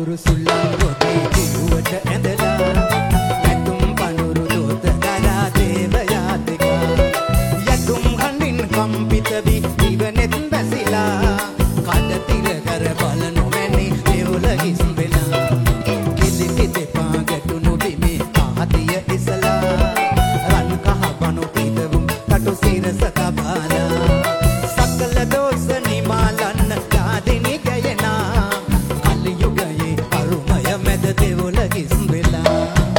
කපුරු සුල්ලම් රොතේ දිරුවට ඇඳලා ඇතුම් පඳුරු දොත දරා දේව යාතිකා යතුම් හඬින් කම්පිත වී ඉවනෙත් බැසිලා කඩ තිර කර බලනු මැනි දෙවොල හිස් වෙලා කිලිටි දෙපා ගැටුණු බිමේ ආදිය ඉසලා රන් කහ බණු පිටවුම් කටු සිරස තබාලා සකල දෝෂ නිමාලන්න යාදිනි ගයනා කලියුගයේ අරුමය මැද දෙවොල හිස් වෙලා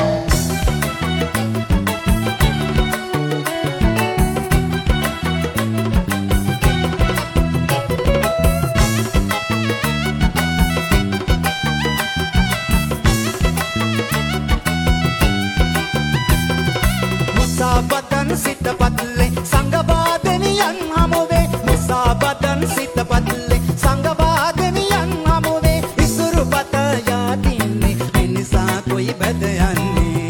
මුසාබදන් සිත පත්ලේ සංගවාදනියන් හමුවේ මුසාබදන් සිත පත්ලේ සංගවාදනියන් හමුවේ ඉසුරු පත යාදින්නේ මිනිසා කොයි බැද යන්නේ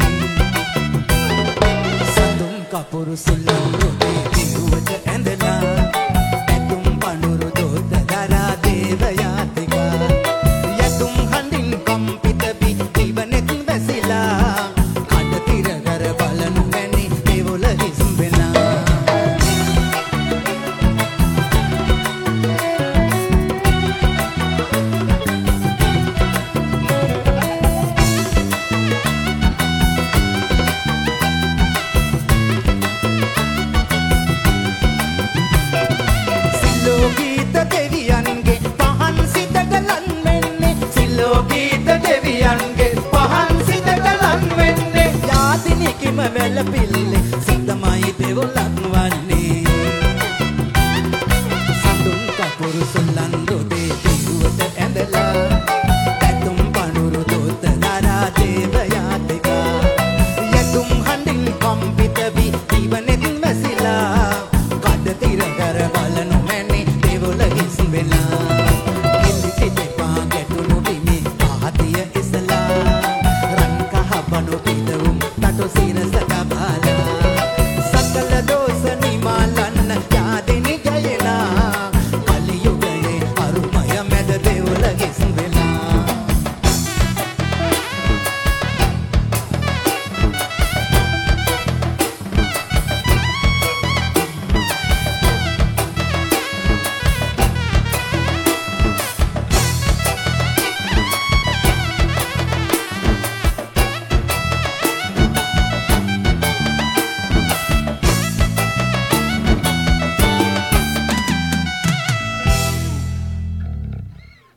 සඳුම් කපුරු සුල්ලම් රොතේ දිරුවට ඇඳලා ඇතුම් පඳුරු දොත දරා දේව යාතිකා යතුම් හඬින් කම්පිත වී ඉවනෙත් වැසිලා කඩ තිර කර බලනු මැනි දෙවොල හිස් වෙලා සිල්ලෝ ගීත දෙවියන්ගේ පහන් සිතට ලන් වෙන්නේ සිල්ලෝ ගීත දෙවියන්ගේ පහන් සිතට ලන් වෙන්නේ යාදිනි කිම වැළපිල්ල